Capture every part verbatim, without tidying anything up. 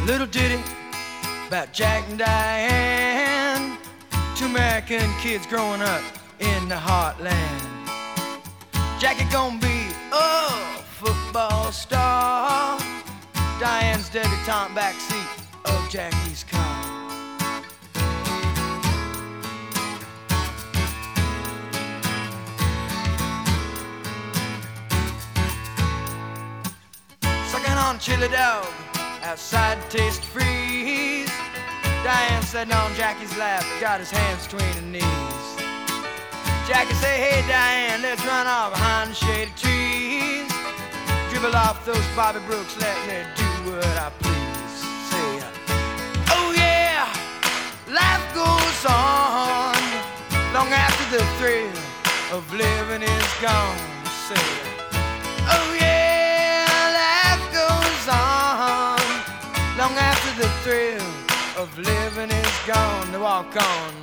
Little ditty about Jack and Diane, two American kids growing up in the heartland. Jackie gonna be a football star, Diane's debutante backseat of Jackie's car. Sucking on chili dog outside Taste Freeze, Diane sitting on Jackie's lap, got his hands between her knees. Jackie say, hey Diane, let's run off behind the shady trees, dribble off those Bobby Brooks, let me do what I please. Say, oh yeah, life goes on long after the thrill of living is gone. Say, oh yeah, life goes on long after the thrill of living is gone. To walk on.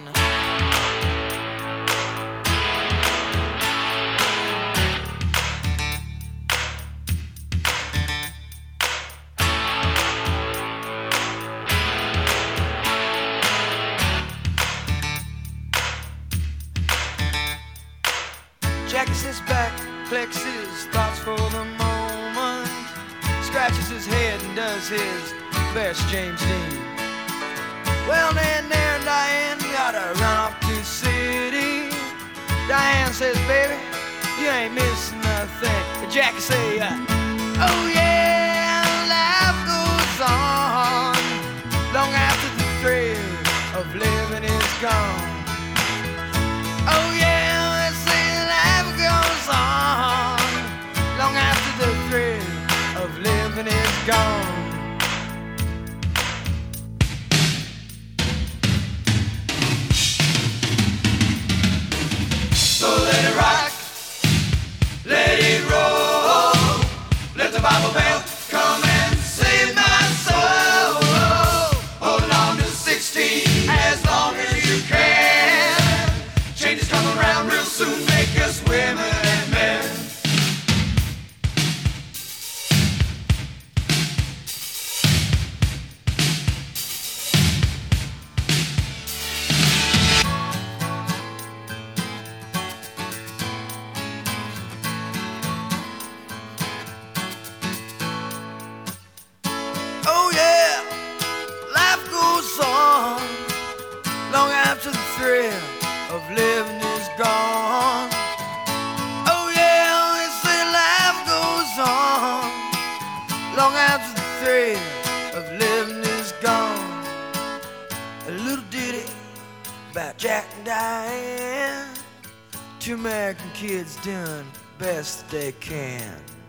Jackie sits back, collects his thoughts for the moment, scratches his head and does his best James Dean. Well, then there, Diane, you gotta run off to the city. Diane says, baby, you ain't missing nothing. But Jackie say, uh, oh yeah, life goes on long after the thrill of living is gone. Oh yeah, they say life goes on long after the thrill of living is gone. So let it rock, let it roll, let the Bible belt come and save my soul. Hold on to sixteen as long as you can. Changes come around real soon, make us women and men. Oh yeah, life goes on long after the thrill of living is gone. Oh yeah, they say life goes on long after the thrill of living is gone. A little ditty about Jack and Diane, two American kids doing best they can.